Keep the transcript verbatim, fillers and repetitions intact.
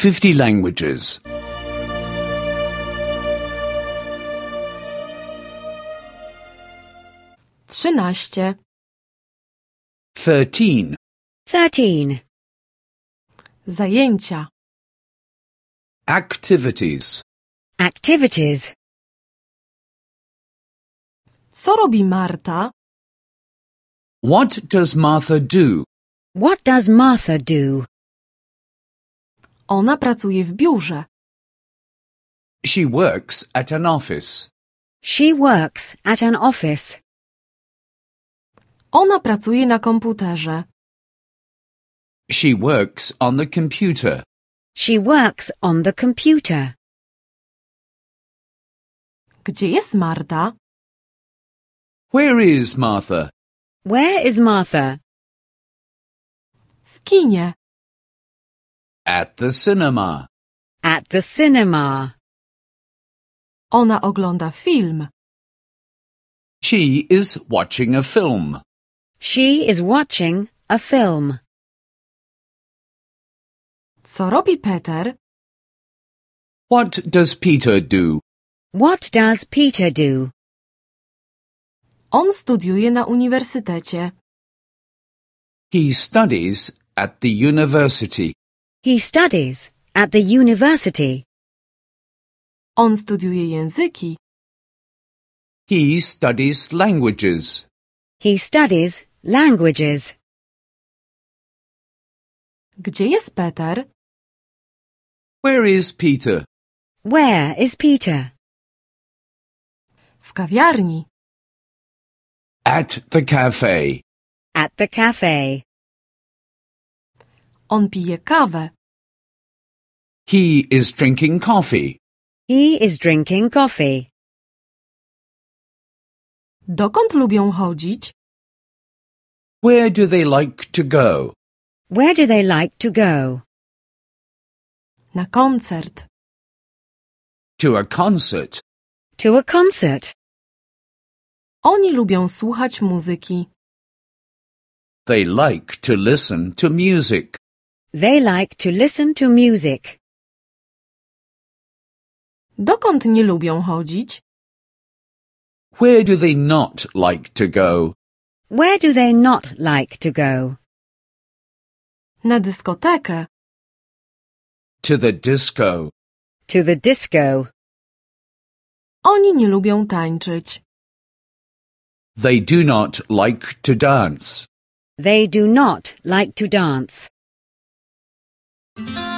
fifty languages. Trzynaście. Thirteen. Thirteen. Zajęcia. Activities. Activities. Co robi Marta? What does Martha do? What does Martha do? Ona pracuje w biurze. She works at an office. She works at an office. Ona pracuje na komputerze. She works on the computer. She works on the computer. Gdzie jest Marta? Where is Martha? Where is Martha? W kinie. At the cinema. At the cinema. Ona ogląda film. She is watching a film. She is watching a film. Co robi Peter? What does Peter do? What does Peter do? On studiuje na uniwersytecie. He studies at the university. He studies at the university. On studiuje języki. He studies languages. He studies languages. Gdzie jest Peter? Where is Peter? Where is Peter? W kawiarni. At the cafe. At the cafe. On pije kawę. He is drinking coffee. He is drinking coffee. Dokąd lubią chodzić? Where do they like to go? Where do they like to go? Na koncert. To a concert. To a concert. Oni lubią słuchać muzyki. They like to listen to music. They like to listen to music. Dokąd nie lubią chodzić? Where do they not like to go? Where do they not like to go? Na dyskotekę. To the disco. To the disco. Oni nie lubią tańczyć. They do not like to dance. They do not like to dance.